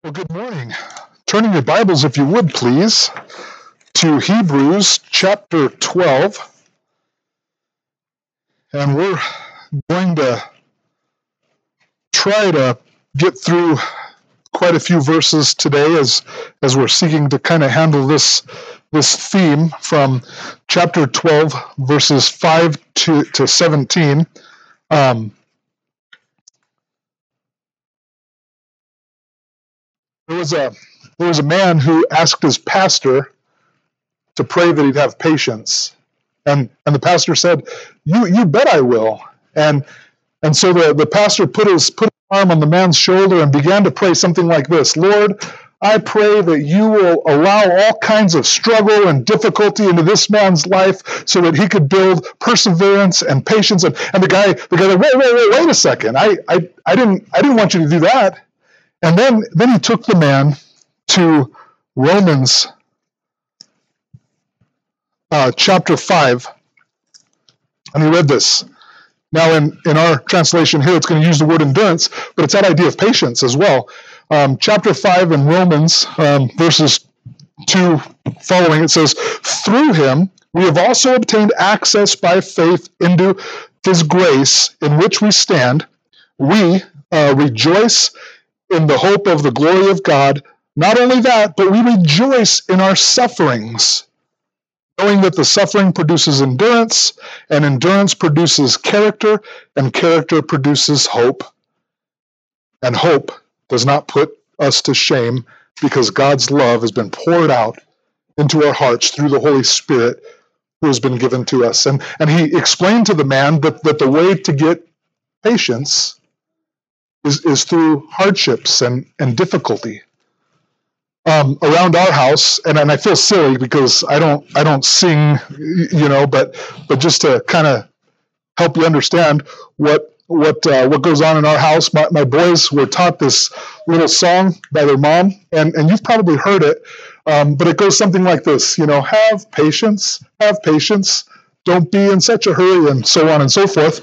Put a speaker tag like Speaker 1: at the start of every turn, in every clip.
Speaker 1: Well, good morning. Turning your Bibles, if you would, please, to Hebrews chapter 12. And we're going to try to get through quite a few verses today as we're seeking to kind of handle this theme from chapter 12, verses 5 to 17. There was a man who asked his pastor to pray that he'd have patience, and the pastor said, "You bet I will." And so the pastor put his arm on the man's shoulder and began to pray something like this: "Lord, I pray that you will allow all kinds of struggle and difficulty into this man's life so that he could build perseverance and patience." And the guy said, wait a second, I didn't want you to do that. And then he took the man to Romans chapter 5, and he read this. Now, in our translation here, it's going to use the word endurance, but it's that idea of patience as well. Chapter 5 in Romans, verses 2 following, it says, "Through him we have also obtained access by faith into his grace in which we stand. We rejoice in the hope of the glory of God. Not only that, but we rejoice in our sufferings, knowing that the suffering produces endurance, and endurance produces character, and character produces hope. And hope does not put us to shame, because God's love has been poured out into our hearts through the Holy Spirit who has been given to us." And he explained to the man that the way to get patience is through hardships and difficulty. Around our house, and I feel silly because I don't sing, but just to kind of help you understand what goes on in our house, my boys were taught this little song by their mom, and you've probably heard it, but it goes something like this: have patience, don't be in such a hurry, and so on and so forth.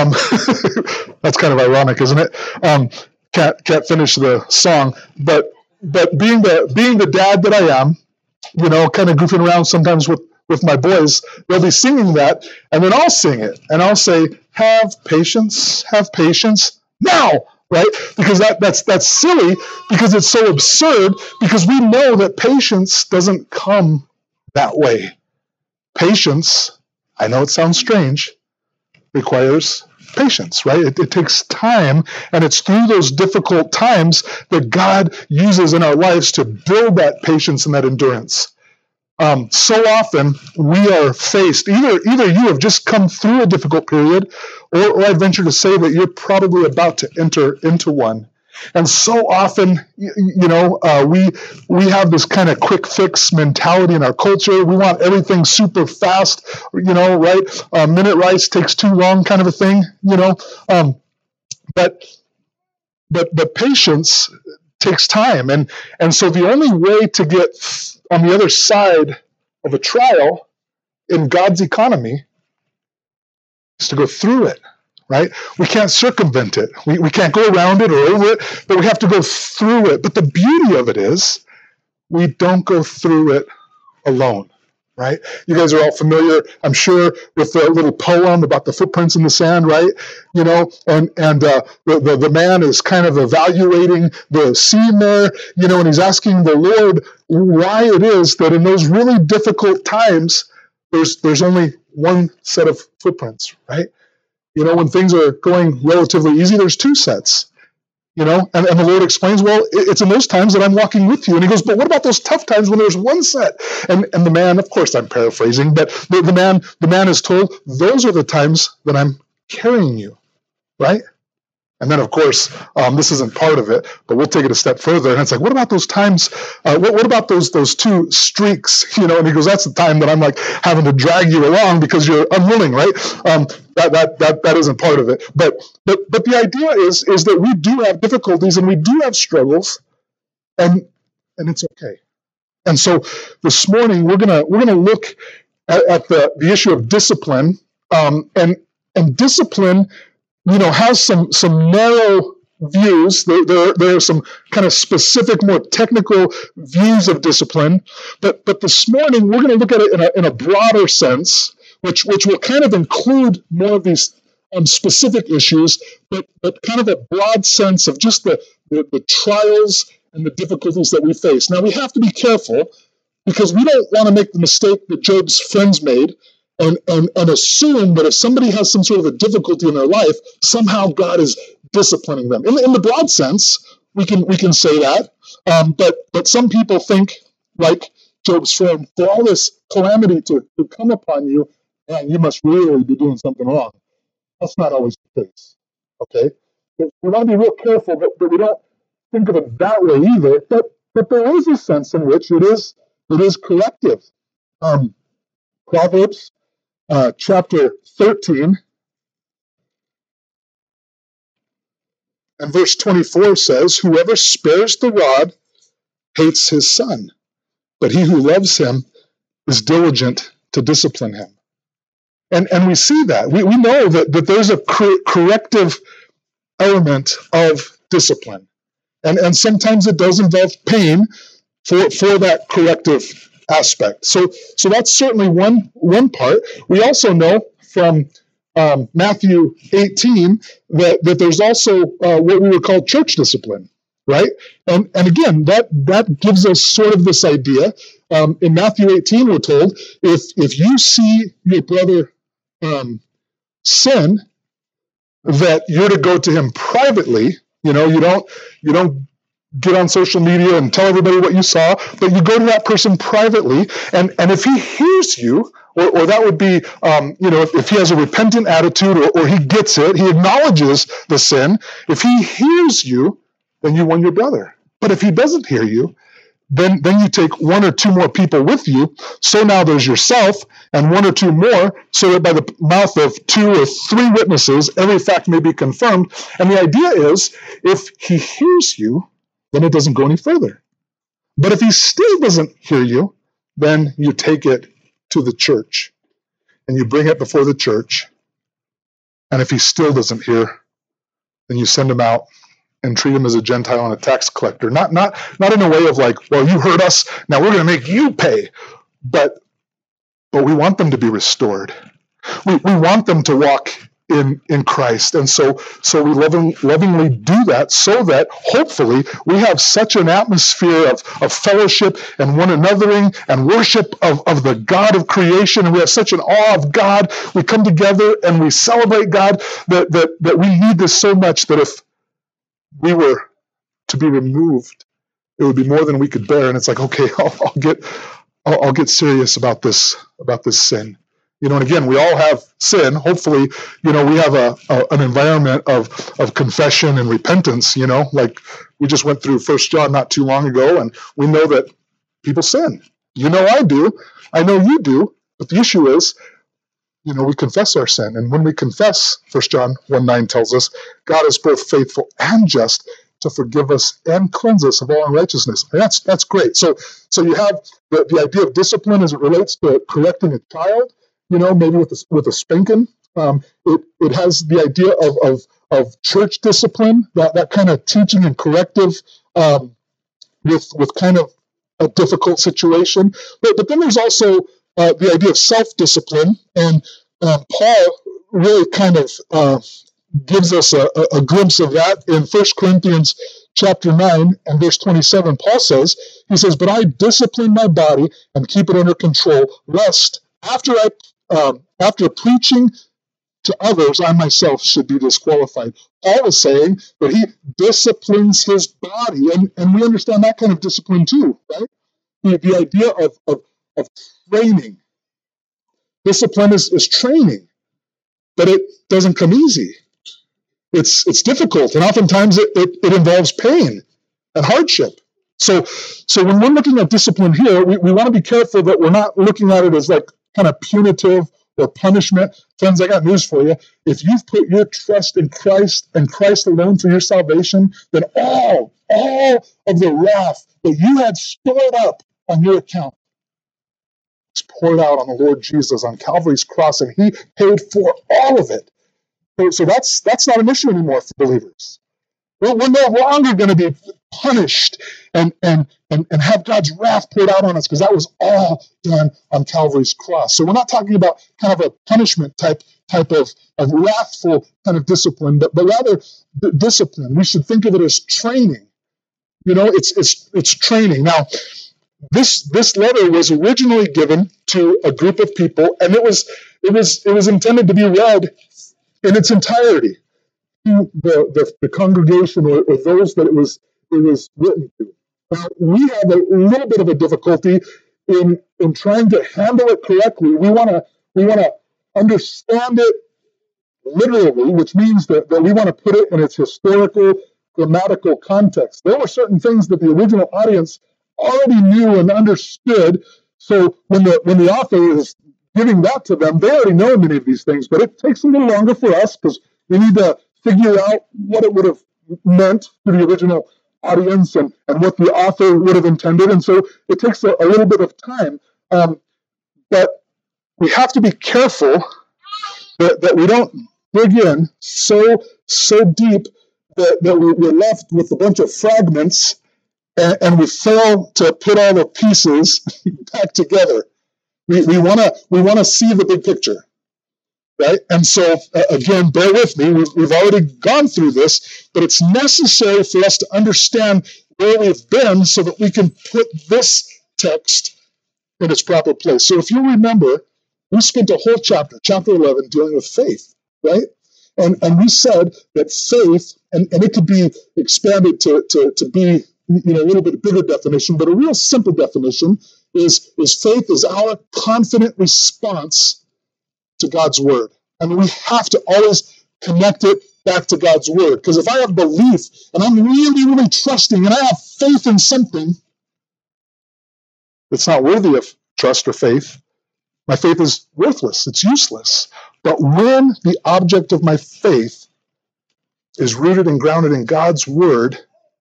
Speaker 1: That's kind of ironic, isn't it? Can't finish the song, but being the dad that I am, kind of goofing around sometimes with my boys, they'll be singing that, and then I'll sing it, and I'll say, have patience now, right? Because that's silly, because it's so absurd, because we know that patience doesn't come that way. Patience, I know it sounds strange, requires patience, right? It takes time, and it's through those difficult times that God uses in our lives to build that patience and that endurance. So often we are faced, either you have just come through a difficult period, or I venture to say that you're probably about to enter into one. And so often, we have this kind of quick fix mentality in our culture. We want everything super fast, right? Minute rice takes too long, kind of a thing, But patience takes time, and so the only way to get on the other side of a trial in God's economy is to go through it. Right? We can't circumvent it. We can't go around it or over it, but we have to go through it. But the beauty of it is we don't go through it alone, right? You guys are all familiar, I'm sure, with the little poem about the footprints in the sand, right? The man is kind of evaluating the scene there, and he's asking the Lord why it is that in those really difficult times, there's only one set of footprints, right? When things are going relatively easy, there's two sets, and the Lord explains, well, it's in those times that I'm walking with you. And he goes, but what about those tough times when there's one set? And the man, of course I'm paraphrasing, but the man is told, those are the times that I'm carrying you, right? And then, of course, this isn't part of it, but we'll take it a step further. And it's like, what about those times? What about those two streaks? And he goes, that's the time that I'm like having to drag you along because you're unwilling, right? That isn't part of it. But the idea is that we do have difficulties and we do have struggles, and it's okay. And so this morning we're gonna look at the issue of discipline, and discipline, has some narrow views. There are some kind of specific, more technical views of discipline. But this morning, we're going to look at it in a broader sense, which will kind of include more of these specific issues, but kind of a broad sense of just the trials and the difficulties that we face. Now, we have to be careful because we don't want to make the mistake that Job's friends made and assume that if somebody has some sort of a difficulty in their life, somehow God is disciplining them. In the broad sense, we can say that, but some people think, like Job's friend, for all this calamity to come upon you, man, you must really be doing something wrong. That's not always the case, okay? But we want to be real careful that we don't think of it that way either, but there is a sense in which it is corrective. Proverbs chapter 13 and verse 24 says, "Whoever spares the rod hates his son, but he who loves him is diligent to discipline him." And we see that. We know that there's a corrective element of discipline. And sometimes it does involve pain for that corrective aspect. So that's certainly one part. We also know from Matthew 18 that there's also what we would call church discipline, right? And again, that gives us sort of this idea. In Matthew 18, we're told, if you see your brother sin, that you're to go to him privately. You don't get on social media and tell everybody what you saw, but you go to that person privately, and if he hears you, or that would be, if he has a repentant attitude, or he gets it, he acknowledges the sin. If he hears you, then you won your brother. But if he doesn't hear you, then you take one or two more people with you. So now there's yourself and one or two more, so that by the mouth of 2 or 3 witnesses, every fact may be confirmed. And the idea is, if he hears you, then it doesn't go any further. But if he still doesn't hear you, then you take it to the church and you bring it before the church. And if he still doesn't hear, then you send him out and treat him as a Gentile and a tax collector. Not in a way of like, well, you hurt us, now we're going to make you pay. But we want them to be restored. We want them to walk in Christ. And so we lovingly do that, so that hopefully we have such an atmosphere of fellowship and one anothering and worship of the God of creation, and we have such an awe of God. We come together and we celebrate God that we need this so much that if we were to be removed, it would be more than we could bear. And it's like, okay, I'll get serious about this sin. And again, we all have sin. Hopefully, we have an environment of confession and repentance. Like we just went through 1 John not too long ago, and we know that people sin. I do. I know you do. But the issue is, we confess our sin. And when we confess, 1 John 1:9 tells us, God is both faithful and just to forgive us and cleanse us of all unrighteousness. And that's great. So you have the idea of discipline as it relates to correcting a child, maybe with a spanking. It has the idea of church discipline, that kind of teaching and corrective with kind of a difficult situation. But then there's also the idea of self-discipline, and Paul really kind of gives us a glimpse of that in 1 Corinthians chapter 9 and verse 27. Paul says, but I discipline my body and keep it under control, lest after preaching to others, I myself should be disqualified. Paul is saying that he disciplines his body, and we understand that kind of discipline too, right? The idea of training. Discipline is training, but it doesn't come easy. It's difficult, and oftentimes it involves pain and hardship. So when we're looking at discipline here, we want to be careful that we're not looking at it as like kind of punitive or punishment. Friends, I got news for you. If you've put your trust in Christ and Christ alone for your salvation, then all of the wrath that you had stored up on your account is poured out on the Lord Jesus on Calvary's cross, and he paid for all of it. So that's not an issue anymore for believers. We're no longer going to be punished and have God's wrath poured out on us, because that was all done on Calvary's cross. So we're not talking about kind of a punishment type of wrathful kind of discipline, but rather discipline. We should think of it as training. It's training. Now, this letter was originally given to a group of people, and it was intended to be read in its entirety to the congregation or those that it was written to. Now, we have a little bit of a difficulty in trying to handle it correctly. We want to understand it literally, which means that we want to put it in its historical, grammatical context. There were certain things that the original audience already knew and understood. So when the author is giving that to them, they already know many of these things. But it takes a little longer for us because we need to figure out what it would have meant to the original audience and what the author would have intended. And so it takes a little bit of time. But we have to be careful that we don't dig in so deep that we're left with a bunch of fragments and we fail to put all the pieces back together. We want to see the big picture. Right? And so, again, bear with me. We've already gone through this, but it's necessary for us to understand where we've been so that we can put this text in its proper place. So if you remember, we spent a whole chapter 11, dealing with faith, right? And we said that faith, and it could be expanded to be a little bit bigger definition, but a real simple definition is faith is our confident response to God's word. I mean, we have to always connect it back to God's word. Because if I have belief and I'm really, really trusting and I have faith in something that's not worthy of trust or faith, my faith is worthless. It's useless. But when the object of my faith is rooted and grounded in God's word,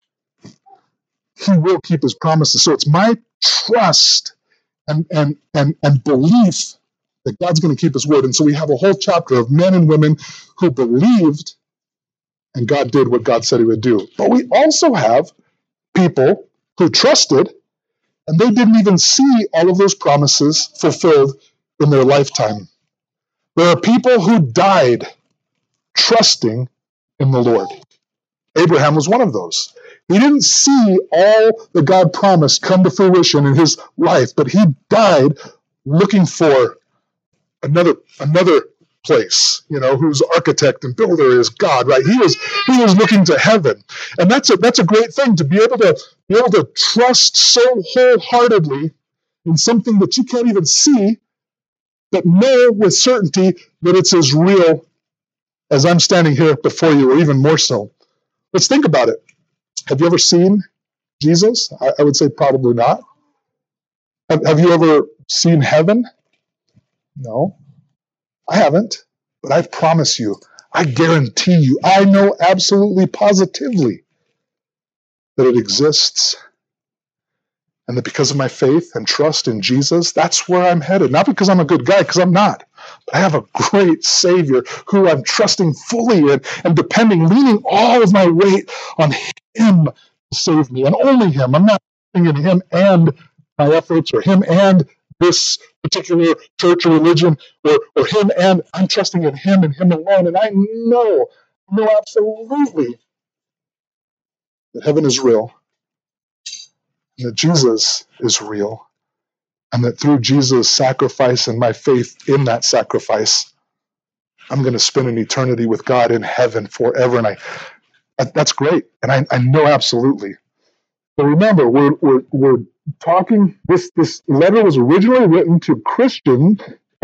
Speaker 1: He will keep His promises. So it's my trust and belief that God's going to keep His word. And so we have a whole chapter of men and women who believed, and God did what God said He would do. But we also have people who trusted, and they didn't even see all of those promises fulfilled in their lifetime. There are people who died trusting in the Lord. Abraham was one of those. He didn't see all that God promised come to fruition in his life, but he died looking for another place, whose architect and builder is God, right? He was looking to heaven. And that's a great thing, to be able to trust so wholeheartedly in something that you can't even see, but know with certainty that it's as real as I'm standing here before you, or even more so. Let's think about it. Have you ever seen Jesus? I would say probably not. Have you ever seen heaven? No, I haven't. But I promise you, I guarantee you, I know absolutely positively that it exists. And that because of my faith and trust in Jesus, that's where I'm headed. Not because I'm a good guy, because I'm not. But I have a great Savior who I'm trusting fully in and depending, leaning all of my weight on Him to save me, and only Him. I'm not trusting in Him and my efforts, or Him and this particular church or religion, or Him and I'm trusting in Him and Him alone. And I know absolutely that heaven is real, and that Jesus is real, and that through Jesus' sacrifice and my faith in that sacrifice, I'm going to spend an eternity with God in heaven forever. And that's great. And I know absolutely. But remember, we're talking, this letter was originally written to Christians,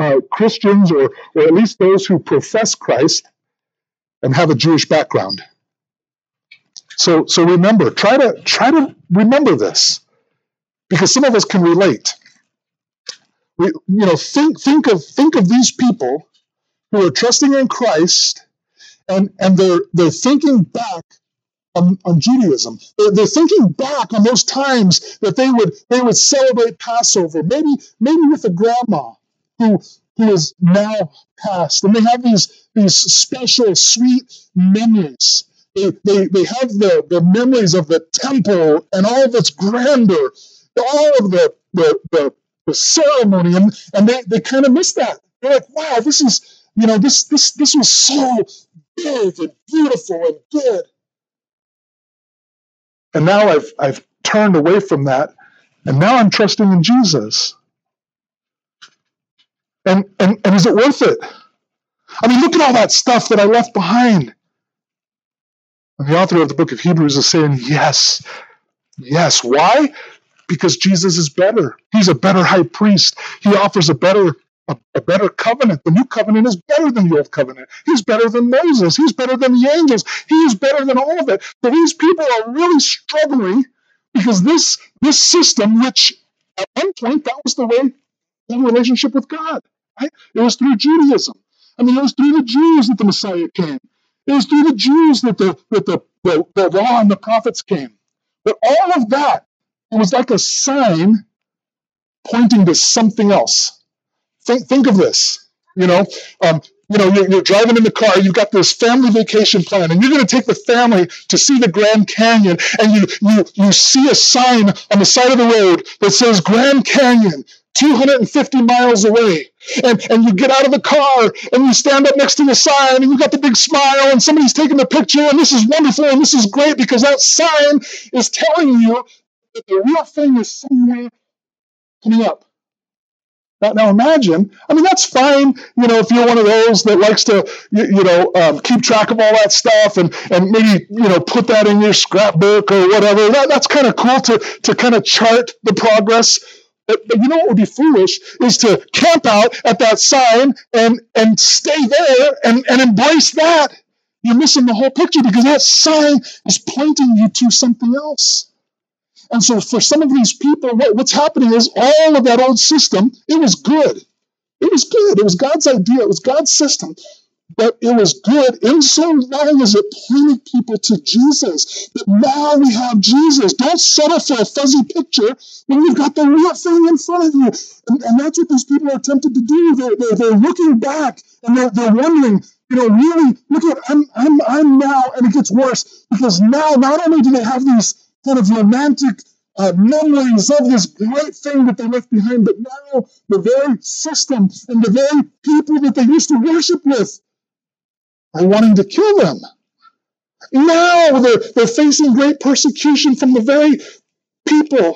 Speaker 1: or at least those who profess Christ and have a Jewish background. So remember, try to remember this, because some of us can relate. Think of these people who are trusting in Christ, and they're thinking back on Judaism. They're thinking back on those times that they would celebrate Passover, maybe with a grandma who is now passed, and they have these special sweet memories They have the memories of the temple and all of its grandeur, all of the ceremony, and they kind of miss that. They're like, wow, this is, this was so big and beautiful and good. And now I've turned away from that, and now I'm trusting in Jesus. And is it worth it? I mean, look at all that stuff that I left behind. And the author of the book of Hebrews is saying, yes. Yes. Why? Because Jesus is better. He's a better high priest. He offers a better covenant. The new covenant is better than the old covenant. He's better than Moses. He's better than the angels. He is better than all of it. So these people are really struggling because this system, which at one point, that was the way in relationship with God. Right? It was through Judaism. I mean, it was through the Jews that the Messiah came. It was through the Jews that the law and the prophets came. But all of that, it was like a sign pointing to something else. Think of this. You're driving in the car. You've got this family vacation plan, and you're going to take the family to see the Grand Canyon. And you see a sign on the side of the road that says Grand Canyon, 250 miles away. And you get out of the car and you stand up next to the sign and you've got the big smile and somebody's taking the picture and this is wonderful and this is great because that sign is telling you that the real thing is somewhere coming up. Now imagine, I mean, that's fine, if you're one of those that likes to, keep track of all that stuff and maybe, put that in your scrapbook or whatever. That's kind of cool to kind of chart the progress. But you know what would be foolish is to camp out at that sign and stay there and embrace that. You're missing the whole picture because that sign is pointing you to something else. And so for some of these people, what's happening is all of that old system, it was good. It was good. It was God's idea. It was God's system. But it was good in so long as it pointed people to Jesus. But now we have Jesus. Don't settle for a fuzzy picture when you've got the real thing in front of you. And that's what these people are tempted to do. They're looking back and they're wondering, really, look at, I'm now, and it gets worse because now not only do they have these kind of romantic memories of this great thing that they left behind, but now the very system and the very people that they used to worship with are wanting to kill them. Now they're facing great persecution from the very people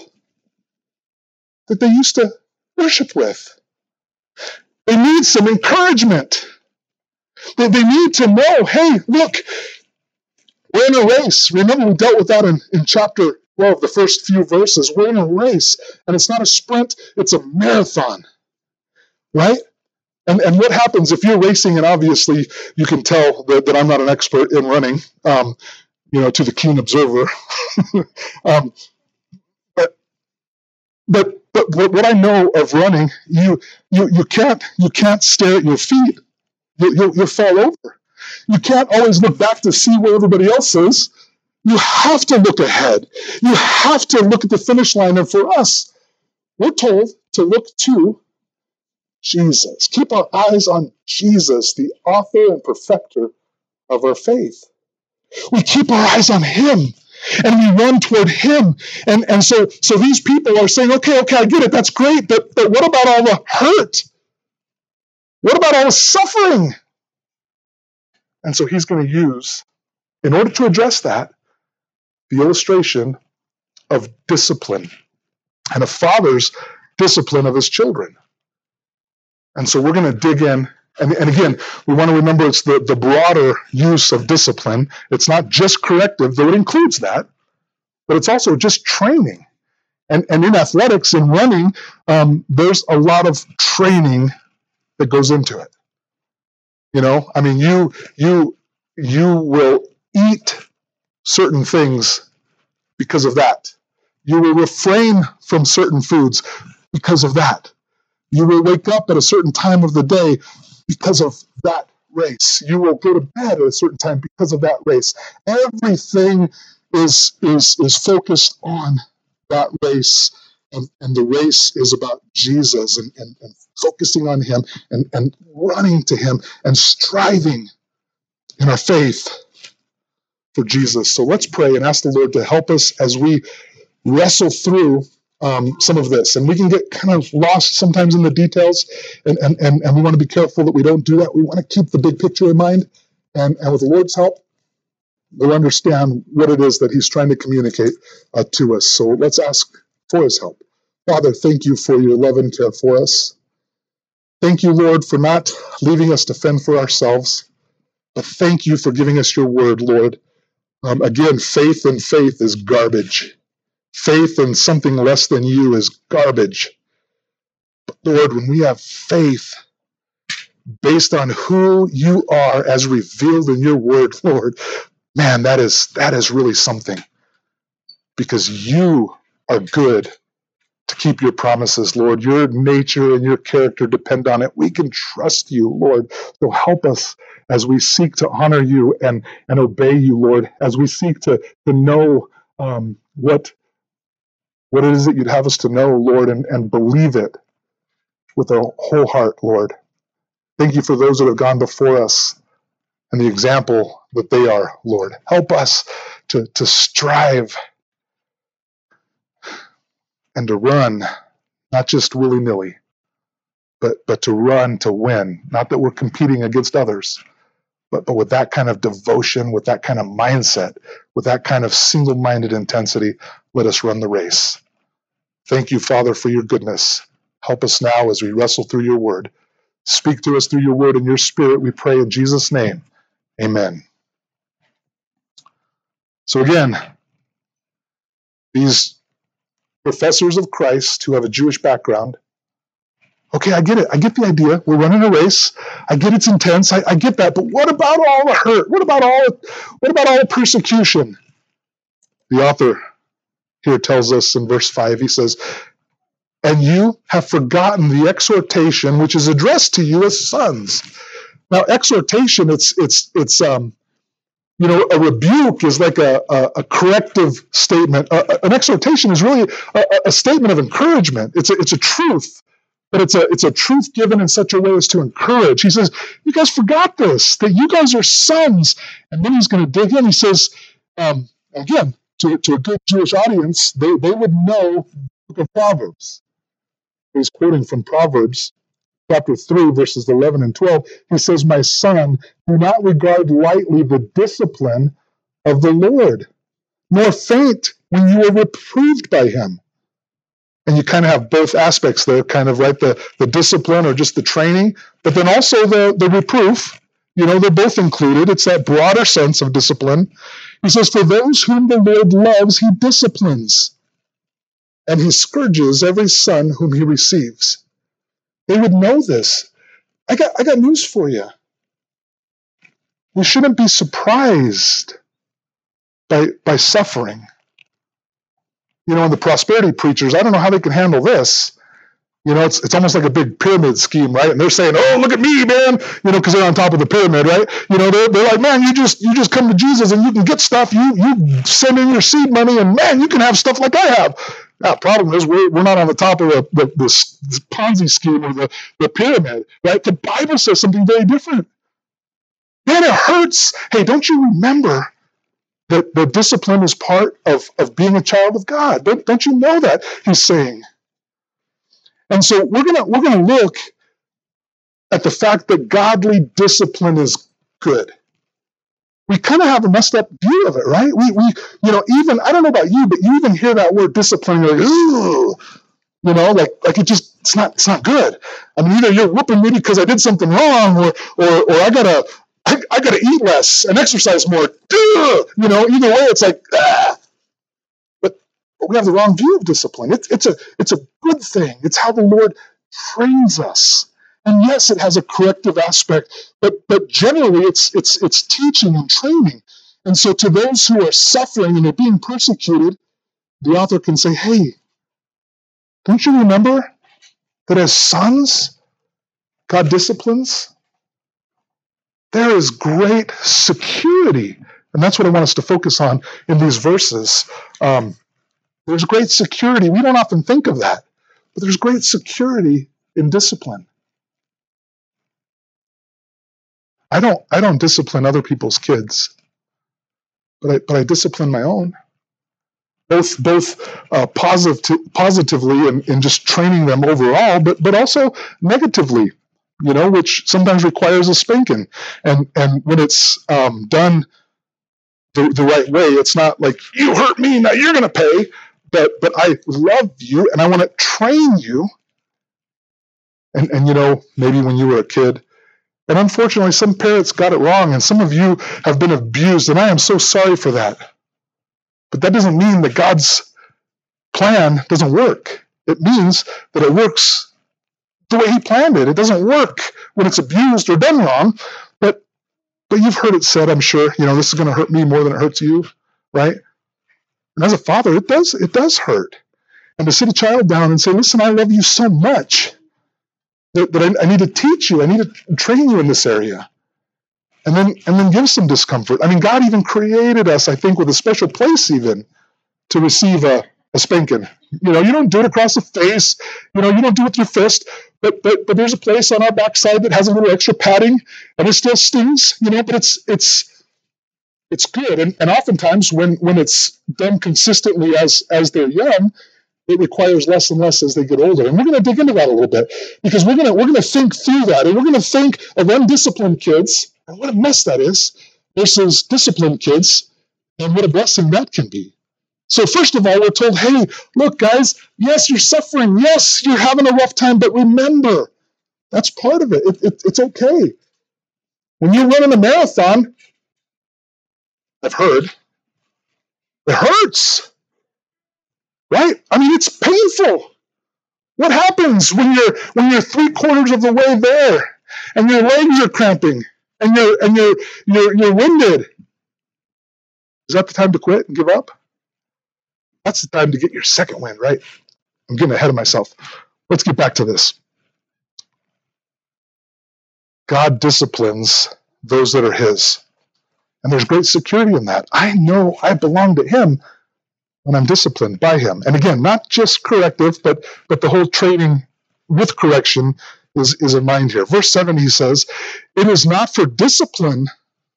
Speaker 1: that they used to worship with. They need some encouragement. They need to know, hey, look, we're in a race. Remember, we dealt with that in chapter 12, the first few verses. We're in a race, and it's not a sprint, it's a marathon, right? And what happens if you're racing, and obviously you can tell that I'm not an expert in running, to the keen observer. But what I know of running, you can't stare at your feet. You'll fall over. You can't always look back to see where everybody else is. You have to look ahead. You have to look at the finish line. And for us, we're told to look to Jesus. Keep our eyes on Jesus, the author and perfecter of our faith. We keep our eyes on him, and we run toward him. And so these people are saying, okay, I get it. That's great. But what about all the hurt? What about all the suffering? And so he's going to use, in order to address that, the illustration of discipline and a father's discipline of his children. And so we're going to dig in. And again, we want to remember it's the broader use of discipline. It's not just corrective, though it includes that, but it's also just training. And in athletics and running, there's a lot of training that goes into it. I mean, you will eat certain things because of that. You will refrain from certain foods because of that. You will wake up at a certain time of the day because of that race. You will go to bed at a certain time because of that race. Everything is focused on that race, and the race is about Jesus and focusing on him and running to him and striving in our faith for Jesus. So let's pray and ask the Lord to help us as we wrestle through some of this. And we can get kind of lost sometimes in the details, and we want to be careful that we don't do that. We want to keep the big picture in mind, and with the Lord's help, we'll understand what it is that he's trying to communicate to us. So let's ask for his help. Father, thank you for your love and care for us. Thank you, Lord, for not leaving us to fend for ourselves, but thank you for giving us your word, Lord. Again, faith in faith is garbage. Faith in something less than you is garbage. But Lord, when we have faith based on who you are as revealed in your word, Lord, man, that is really something. Because you are good to keep your promises, Lord. Your nature and your character depend on it. We can trust you, Lord. So help us as we seek to honor you and obey you, Lord, as we seek to know what it is that you'd have us to know, Lord, and believe it with a whole heart, Lord. Thank you for those that have gone before us and the example that they are, Lord. Help us to strive and to run, not just willy-nilly, but to run to win. Not that we're competing against others, but with that kind of devotion, with that kind of mindset, with that kind of single-minded intensity, let us run the race. Thank you, Father, for your goodness. Help us now as we wrestle through your word. Speak to us through your word and your spirit, we pray in Jesus' name. Amen. So again, these professors of Christ who have a Jewish background, okay, I get it. I get the idea. We're running a race. I get it's intense. I get that. But what about all the hurt? What about all the persecution? The author here tells us in verse 5, he says, and you have forgotten the exhortation which is addressed to you as sons. Now, exhortation, it's a rebuke is like a corrective statement. An exhortation is really a statement of encouragement. It's a truth, but it's a truth given in such a way as to encourage. He says, you guys forgot this, that you guys are sons. And then he's going to dig in. He says, again, to a good Jewish audience, they would know the book of Proverbs. He's quoting from Proverbs chapter 3, verses 11 and 12. He says, my son, do not regard lightly the discipline of the Lord, nor faint when you are reproved by him. And you kind of have both aspects there, kind of, right? The discipline or just the training, but then also the reproof. They're both included. It's that broader sense of discipline. He says, for those whom the Lord loves, he disciplines, and he scourges every son whom he receives. They would know this. I got news for you. We shouldn't be surprised by suffering. And the prosperity preachers, I don't know how they can handle this. It's almost like a big pyramid scheme, right? And they're saying, oh, look at me, man, because they're on top of the pyramid, right? They're like, man, you just come to Jesus and you can get stuff. You send in your seed money and, man, you can have stuff like I have. Now, the problem is we're not on the top of the Ponzi scheme or the pyramid, right? The Bible says something very different. Man, it hurts. Hey, don't you remember that the discipline is part of being a child of God? Don't you know that? He's saying. And so we're gonna look at the fact that godly discipline is good. We kind of have a messed up view of it, right? We even, I don't know about you, but you even hear that word discipline, you're like, ooh, like it's not good. I mean, either you're whooping me because I did something wrong, or I gotta eat less and exercise more. Either way, it's like, ah. But we have the wrong view of discipline. It's a good thing. It's how the Lord trains us. And yes, it has a corrective aspect, but generally it's teaching and training. And so to those who are suffering and are being persecuted, the author can say, hey, don't you remember that as sons, God disciplines? There is great security. And that's what I want us to focus on in these verses. There's great security. We don't often think of that, but there's great security in discipline. I don't discipline other people's kids. but I discipline my own. Both positively in just training them overall, but also negatively, which sometimes requires a spanking. And when it's done the right way, it's not like, you hurt me, now you're going to pay. But I love you and I want to train you. And maybe when you were a kid, and unfortunately some parents got it wrong, and some of you have been abused, and I am so sorry for that. But that doesn't mean that God's plan doesn't work. It means that it works the way he planned it. It doesn't work when it's abused or done wrong. But you've heard it said, I'm sure, this is going to hurt me more than it hurts you, right? And as a father, it does hurt. And to sit a child down and say, listen, I love you so much that I need to teach you, I need to train you in this area. And then give some discomfort. I mean, God even created us, I think, with a special place even to receive a spanking. You don't do it across the face. You don't do it with your fist. But there's a place on our backside that has a little extra padding, and it still stings. But it's good. And oftentimes when it's done consistently as they're young, it requires less and less as they get older. And we're going to dig into that a little bit, because we're going to think through that, and we're going to think of undisciplined kids and what a mess that is versus disciplined kids and what a blessing that can be. So first of all, we're told, hey, look, guys, yes, you're suffering. Yes, you're having a rough time, but remember, that's part of it. It's okay. When you're running a marathon, I've heard, it hurts, right? I mean, it's painful. What happens when you're 3/4 of the way there and your legs are cramping and you're winded? Is that the time to quit and give up? That's the time to get your second wind, right? I'm getting ahead of myself. Let's get back to this. God disciplines those that are his. And there's great security in that. I know I belong to him when I'm disciplined by him. And again, not just corrective, but the whole training with correction is in mind here. Verse 7, he says, it is not for discipline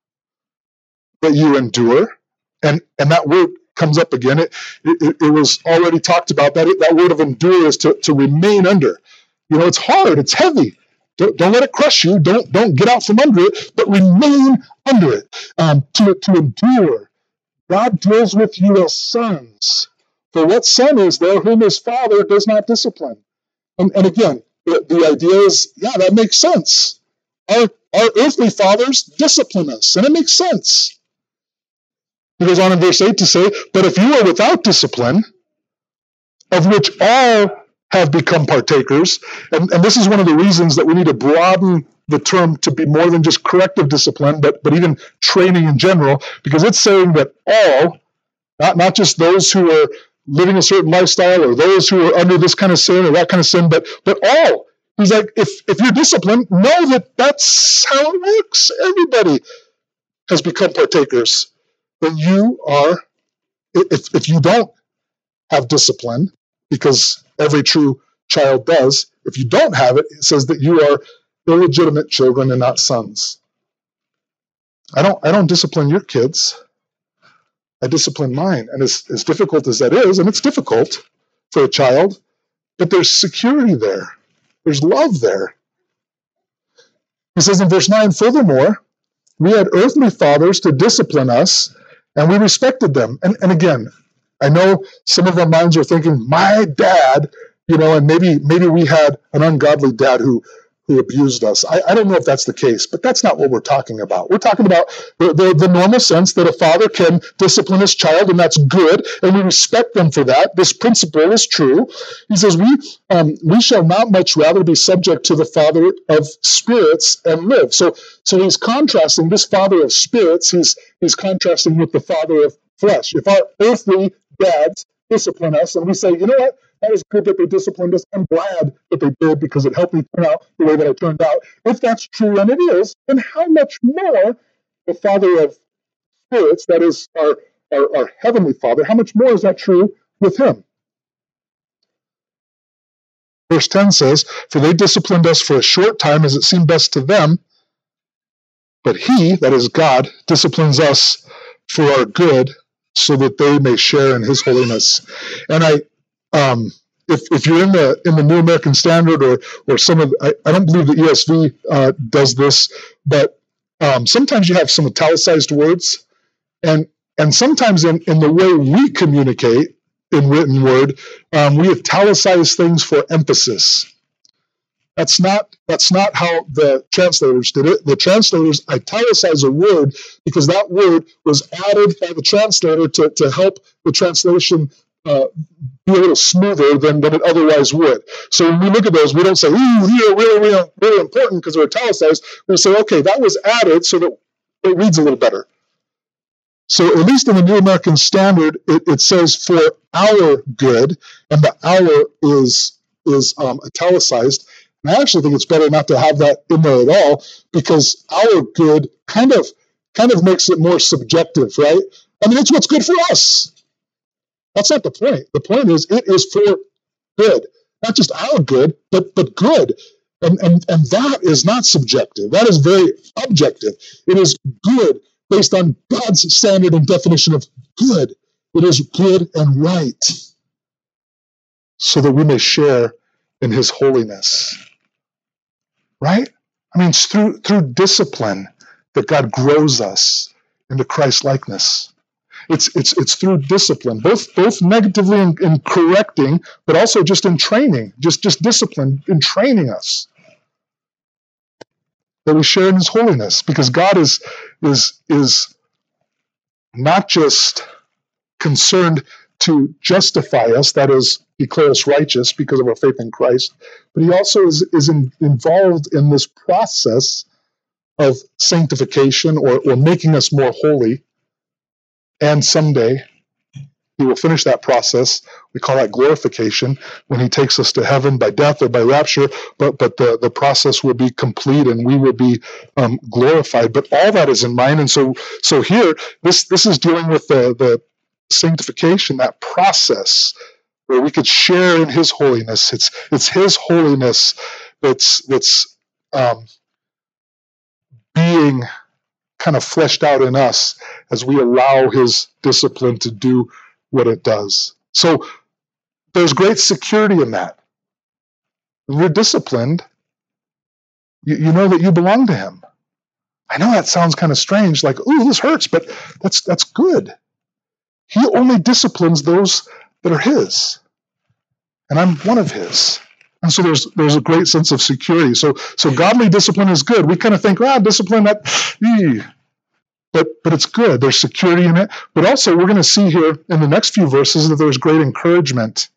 Speaker 1: that you endure. And that word comes up again. It was already talked about. That word of endure is to remain under. It's hard. It's heavy. Don't let it crush you. Don't get out from under it, but remain under it. To endure. God deals with you as sons. For what son is there whom his father does not discipline? And again, the idea is, yeah, that makes sense. Our earthly fathers discipline us, and it makes sense. He goes on in verse 8 to say, but if you are without discipline, of which all have become partakers, and this is one of the reasons that we need to broaden the term to be more than just corrective discipline, but even training in general, because it's saying that all, not just those who are living a certain lifestyle or those who are under this kind of sin or that kind of sin, but all. He's like, if you're disciplined, know that that's how it works. Everybody has become partakers. But you are, if you don't have discipline, because every true child does, if you don't have it, it says that you are illegitimate children and not sons. I don't discipline your kids. I discipline mine. And as difficult as that is, and it's difficult for a child, but there's security there. There's love there. He says in verse 9, furthermore, we had earthly fathers to discipline us, and we respected them. And again, I know some of our minds are thinking, my dad, and maybe we had an ungodly dad who abused us. I don't know if that's the case, but that's not what we're talking about. We talking about the normal sense that a father can discipline his child, and that's good, and we respect them for that. This principle is true. He says, we shall not much rather be subject to the father of spirits and live. So he's contrasting this father of spirits, he's contrasting with the father of flesh. If our earthly dads discipline us, and we say, you know what? That was good that they disciplined us. I'm glad that they did because it helped me turn out the way that I turned out. If that's true, and it is, then how much more the Father of spirits, that is our Heavenly Father, how much more is that true with him? Verse 10 says, for they disciplined us for a short time as it seemed best to them, but he, that is God, disciplines us for our good, so that they may share in his holiness. And if you're in the New American Standard or some of, I don't believe the ESV does this, but sometimes you have some italicized words, and sometimes in the way we communicate in written word, we italicize things for emphasis. That's not how the translators did it. The translators italicize a word because that word was added by the translator to help the translation be a little smoother than it otherwise would. So when we look at those, we don't say, ooh, these are really, really important because they're italicized. We say, okay, that was added so that it reads a little better. So at least in the New American Standard, it says for our good, and the our is italicized. And I actually think it's better not to have that in there at all, because our good kind of makes it more subjective, right? I mean, it's what's good for us. That's not the point. The point is it is for good, not just our good, but good. And that is not subjective. That is very objective. It is good based on God's standard and definition of good. It is good and right, so that we may share in his holiness. Right? I mean, it's through discipline that God grows us into Christ-likeness. It's through discipline, both negatively in correcting, but also just in training, just discipline in training us, that we share in his holiness, because God is not just concerned to justify us, that is, declare us righteous because of our faith in Christ, but he also is involved in this process of sanctification or making us more holy. And someday he will finish that process. We call that glorification, when he takes us to heaven by death or by rapture, but the process will be complete and we will be glorified. But all that is in mind. And so here, this is dealing with the sanctification, that process where we could share in his holiness. It's his holiness that's being kind of fleshed out in us as we allow his discipline to do what it does. So there's great security in that. When you're disciplined, you know that you belong to him. I know that sounds kind of strange, like, ooh, this hurts, but that's good. He only disciplines those that are his. And I'm one of his. And so there's a great sense of security. So godly discipline is good. We kind of think, discipline, but it's good. There's security in it. But also we're going to see here in the next few verses that there's great encouragement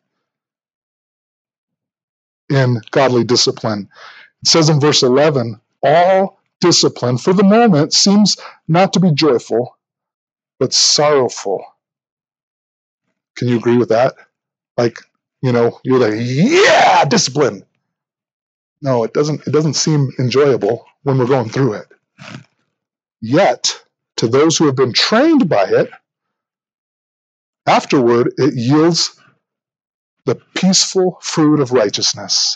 Speaker 1: in godly discipline. It says in verse 11, all discipline for the moment seems not to be joyful, but sorrowful. Can you agree with that? Like, you're like, yeah, discipline. No, it doesn't seem enjoyable when we're going through it. Yet, to those who have been trained by it, afterward it yields the peaceful fruit of righteousness.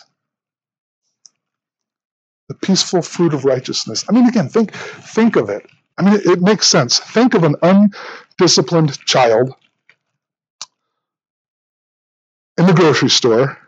Speaker 1: The peaceful fruit of righteousness. I mean, again, think of it. I mean, it makes sense. Think of an undisciplined child in the grocery store,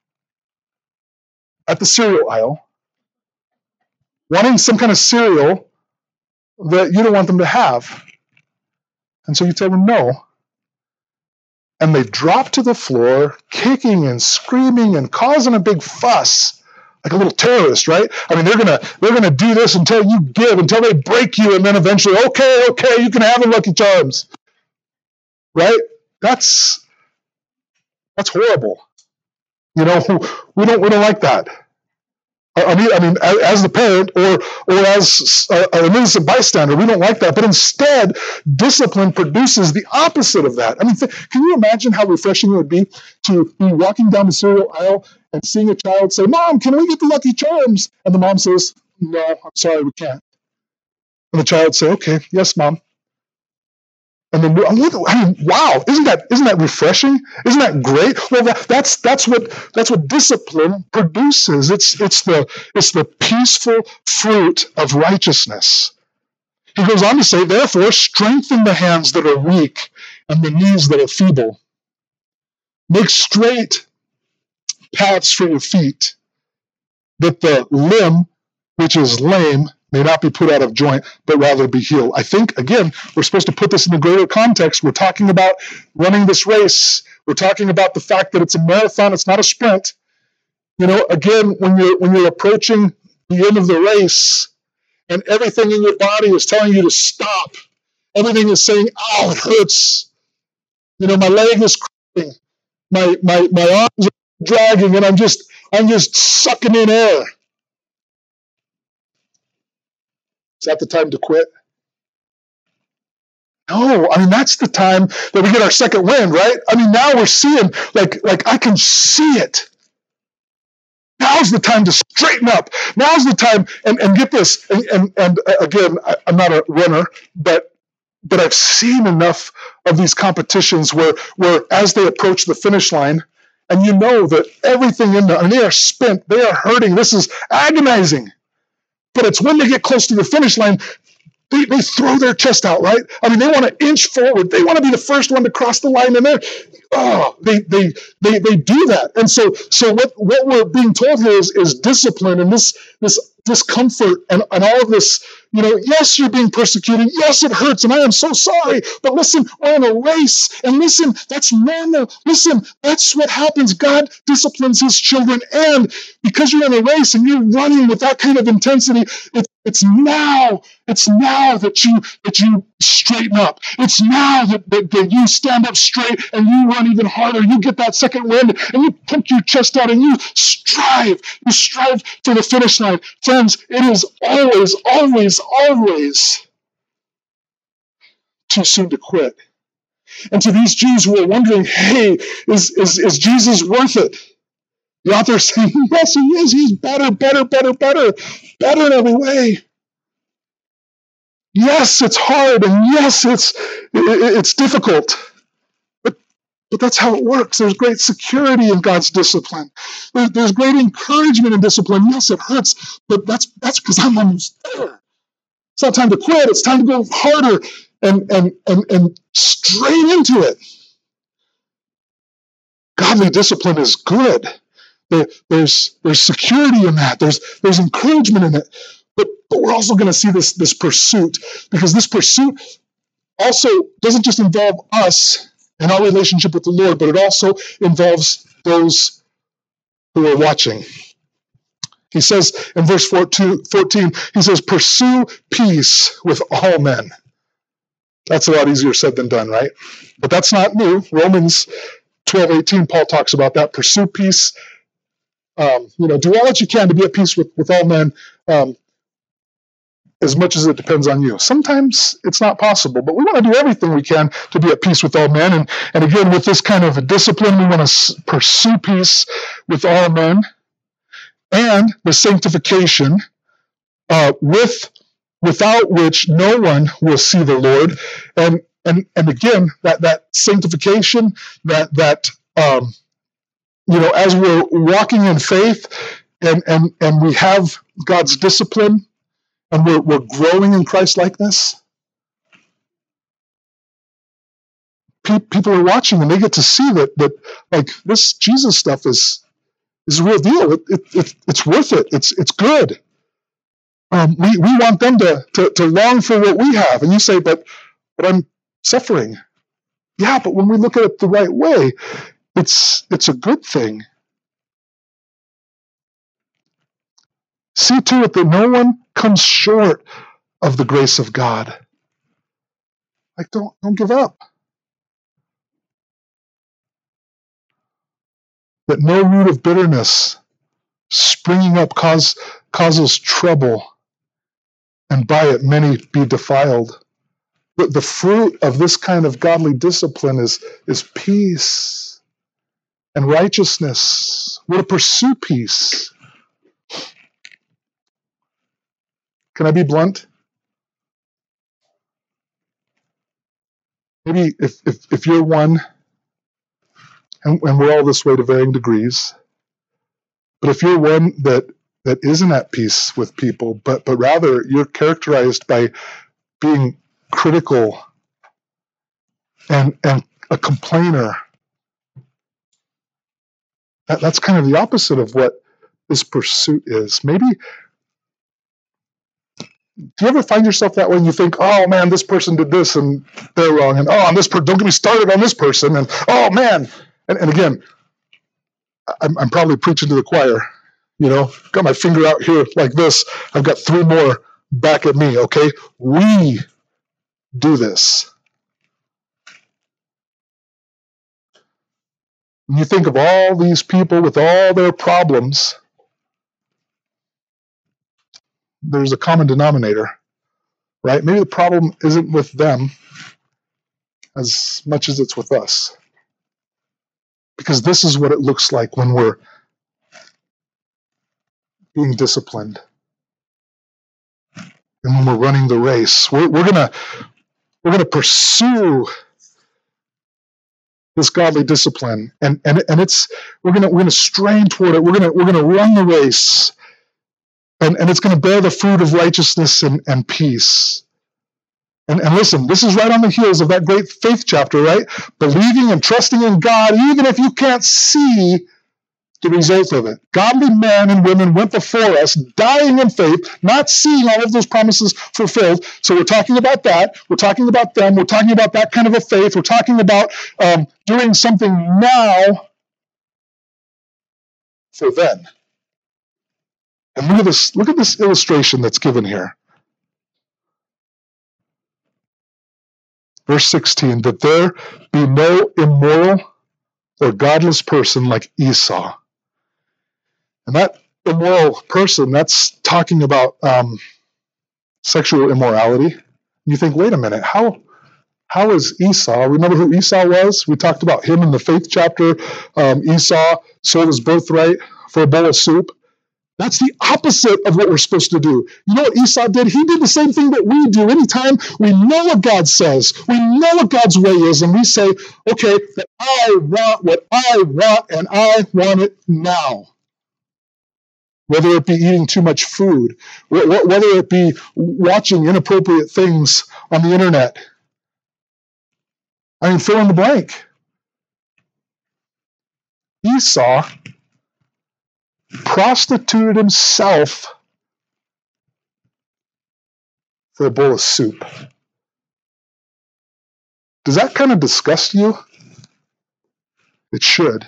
Speaker 1: at the cereal aisle, wanting some kind of cereal that you don't want them to have. And so you tell them no. And they drop to the floor, kicking and screaming and causing a big fuss, like a little terrorist, right? I mean, they're gonna do this until you give, until they break you, and then eventually, okay, you can have the Lucky Charms. Right? That's horrible. We don't like that. I mean, as the parent or as an innocent bystander, we don't like that. But instead, discipline produces the opposite of that. I mean, can you imagine how refreshing it would be to be walking down the cereal aisle and seeing a child say, "Mom, can we get the Lucky Charms?" And the mom says, "No, I'm sorry, we can't." And the child say, "Okay, yes, Mom." And then, wow! Isn't that refreshing? Isn't that great? Well, that's what discipline produces. It's the peaceful fruit of righteousness. He goes on to say, therefore, strengthen the hands that are weak and the knees that are feeble. Make straight paths for your feet, that the limb which is lame may not be put out of joint, but rather be healed. I think, again, we're supposed to put this in a greater context. We're talking about running this race. We're talking about the fact that it's a marathon, it's not a sprint. Again, when you're approaching the end of the race and everything in your body is telling you to stop, everything is saying, "Ow, it hurts." My leg is cramping, my arms are dragging, and I'm just sucking in air. Is that the time to quit? No, that's the time that we get our second wind, right? Now we're seeing, like I can see it. Now's the time to straighten up. Now's the time, and get this, and again, I'm not a runner, but I've seen enough of these competitions where as they approach the finish line, and that everything in there, they are spent, they are hurting, this is agonizing. But it's when they get close to the finish line, they throw their chest out, right? They want to inch forward. They want to be the first one to cross the line, and they do that. And so what we're being told here is discipline, and this discomfort and all of this. Yes, you're being persecuted. Yes, it hurts, and I am so sorry. But listen, we're in a race, and listen, that's normal. Listen, that's what happens. God disciplines His children, and because you're in a race and you're running with that kind of intensity, it's now that you straighten up. It's now that you stand up straight and you run even harder. You get that second wind and you pump your chest out and you strive. You strive for the finish line. Friends, it is always, always, always too soon to quit. And to these Jews who are wondering, hey, is Jesus worth it? The author is saying, yes, He is. He's better in every way. Yes, it's hard, and yes, it's difficult. But that's how it works. There's great security in God's discipline. There's great encouragement in discipline. Yes, it hurts, but that's because I'm almost there. It's not time to quit. It's time to go harder and straight into it. Godly discipline is good. There's security in that. There's encouragement in it. But we're also going to see this pursuit, because this pursuit also doesn't just involve us and our relationship with the Lord, but it also involves those who are watching. He says in verse 14, he says, pursue peace with all men. That's a lot easier said than done, right? But that's not new. Romans 12:18, Paul talks about that. Pursue peace. Do all that you can to be at peace with all men, as much as it depends on you. Sometimes it's not possible, but we want to do everything we can to be at peace with all men. And again, with this kind of a discipline, we want to pursue peace with all men and the sanctification, without which no one will see the Lord. And again, that sanctification, as we're walking in faith and we have God's discipline, and we're growing in Christ-likeness, people are watching and they get to see that like this Jesus stuff is a real deal. It's worth it. It's good. We want them to long for what we have. And you say, but I'm suffering. Yeah, but when we look at it the right way, it's a good thing. See to it that no one comes short of the grace of God. Like, don't give up. That no root of bitterness springing up causes trouble, and by it many be defiled. But the fruit of this kind of godly discipline is peace and righteousness. We're to pursue peace. Can I be blunt? Maybe if you're one, and we're all this way to varying degrees, but if you're one that isn't at peace with people, but rather you're characterized by being critical and a complainer. That's kind of the opposite of what this pursuit is. Maybe, do you ever find yourself that way and you think, oh man, this person did this and they're wrong, and oh, on this don't get me started on this person, and oh man, and again, I'm probably preaching to the choir, got my finger out here like this, I've got 3 more back at me, okay? We do this. When you think of all these people with all their problems, there's a common denominator, right? Maybe the problem isn't with them as much as it's with us. Because this is what it looks like when we're being disciplined. And when we're running the race, we're gonna pursue this godly discipline, and it's we're gonna strain toward it. We're gonna run the race, and it's gonna bear the fruit of righteousness and peace. And listen, this is right on the heels of that great faith chapter, right? Believing and trusting in God, even if you can't see the result of it. Godly men and women went before us, dying in faith, not seeing all of those promises fulfilled. So we're talking about that. We're talking about them. We're talking about that kind of a faith. We're talking about doing something now for then. And look at this illustration that's given here. Verse 16, that there be no immoral or godless person like Esau. And that immoral person, that's talking about sexual immorality. You think, wait a minute, how is Esau? Remember who Esau was? We talked about him in the faith chapter. Esau sold his birthright for a bowl of soup. That's the opposite of what we're supposed to do. You know what Esau did? He did the same thing that we do. Anytime we know what God says, we know what God's way is, and we say, okay, that I want what I want, and I want it now. Whether it be eating too much food, whether it be watching inappropriate things on the internet. I mean, fill in the blank. Esau prostituted himself for a bowl of soup. Does that kind of disgust you? It should.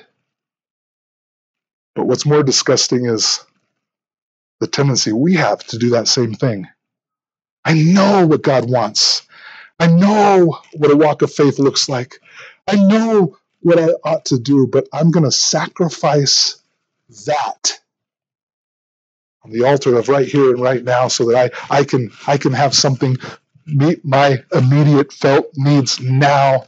Speaker 1: But what's more disgusting is the tendency we have to do that same thing. I know what God wants. I know what a walk of faith looks like. I know what I ought to do, but I'm going to sacrifice that on the altar of right here and right now so that I can have something meet my immediate felt needs now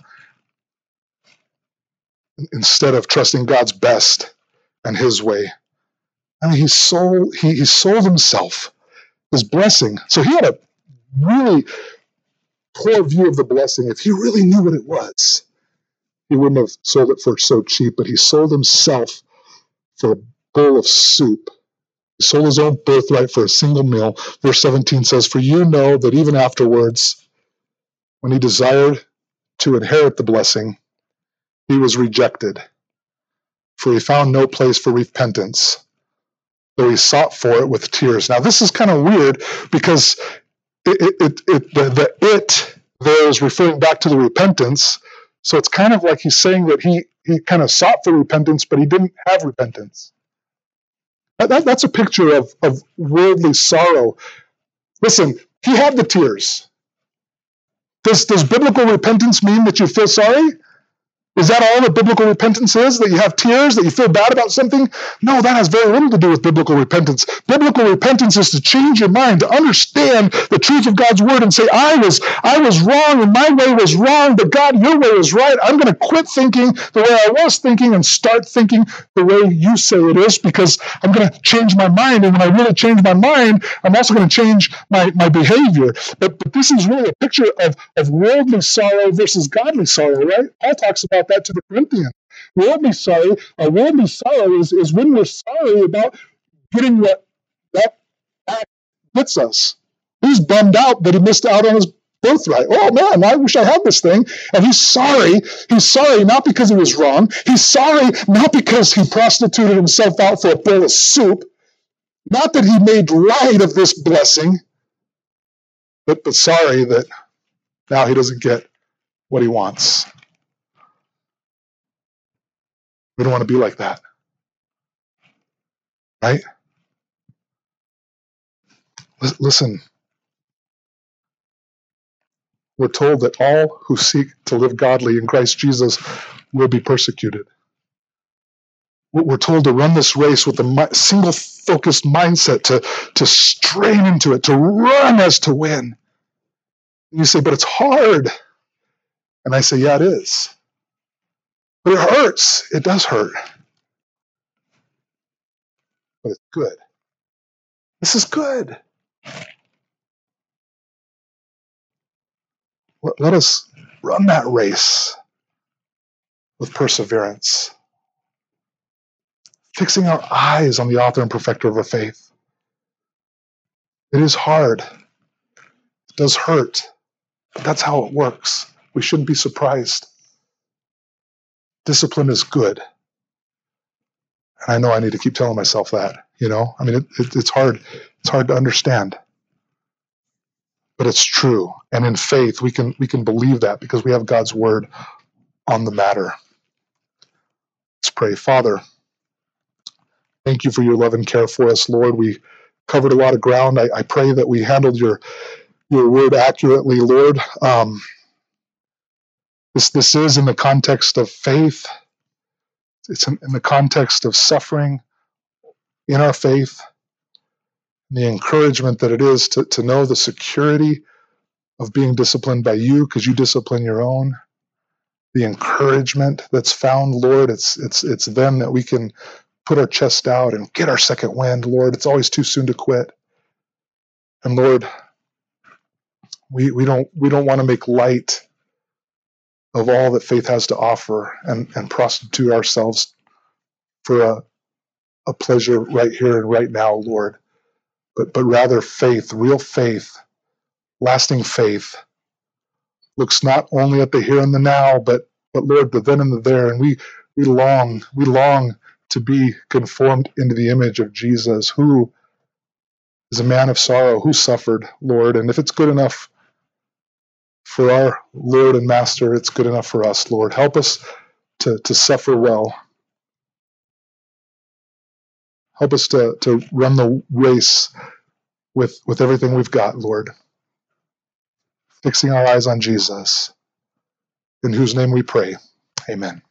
Speaker 1: instead of trusting God's best and his way. I mean, he sold himself, his blessing. So he had a really poor view of the blessing. If he really knew what it was, he wouldn't have sold it for so cheap, but he sold himself for a bowl of soup. He sold his own birthright for a single meal. Verse 17 says, for you know that even afterwards, when he desired to inherit the blessing, he was rejected, for he found no place for repentance, though he sought for it with tears. Now, this is kind of weird because the it there is referring back to the repentance. So it's kind of like he's saying that he kind of sought for repentance, but he didn't have repentance. That's a picture of worldly sorrow. Listen, he had the tears. Does biblical repentance mean that you feel sorry? Is that all that biblical repentance is? That you have tears? That you feel bad about something? No, that has very little to do with biblical repentance. Biblical repentance is to change your mind, to understand the truth of God's word and say, I was wrong and my way was wrong, but God, your way is right. I'm going to quit thinking the way I was thinking and start thinking the way you say it is, because I'm going to change my mind. And when I really change my mind, I'm also going to change my behavior. But this is really a picture of worldly sorrow versus godly sorrow, right? Paul talks about that to the Corinthians. Worldly sorrow is when we're sorry about getting what that act gets us. He's bummed out that he missed out on his birthright. Oh man, I wish I had this thing. And he's sorry. He's sorry not because he was wrong. He's sorry not because he prostituted himself out for a bowl of soup. Not that he made light of this blessing, but sorry that now he doesn't get what he wants. We don't want to be like that. Right? Listen. We're told that all who seek to live godly in Christ Jesus will be persecuted. We're told to run this race with a single-focused mindset, to strain into it, to run as to win. And you say, but it's hard. And I say, yeah, it is. But it hurts. It does hurt. But it's good. This is good. Let us run that race with perseverance, fixing our eyes on the author and perfecter of our faith. It is hard. It does hurt. But that's how it works. We shouldn't be surprised. Discipline is good. And I know I need to keep telling myself that, I mean, it's hard. It's hard to understand. But it's true. And in faith, we can believe that because we have God's word on the matter. Let's pray. Father, thank you for your love and care for us, Lord. We covered a lot of ground. I pray that we handled your word accurately, Lord. This is in the context of faith. It's in the context of suffering in our faith, and the encouragement that it is to know the security of being disciplined by you because you discipline your own. The encouragement that's found, Lord, it's then that we can put our chest out and get our second wind, Lord. It's always too soon to quit. And Lord, we don't want to make light of all that faith has to offer and prostitute ourselves for a pleasure right here and right now, Lord. But rather faith, real faith, lasting faith, looks not only at the here and the now, but Lord, the then and the there. And we long to be conformed into the image of Jesus, who is a man of sorrow, who suffered, Lord. And if it's good enough for our Lord and Master, it's good enough for us, Lord. Help us to suffer well. Help us to run the race with everything we've got, Lord. Fixing our eyes on Jesus, in whose name we pray. Amen.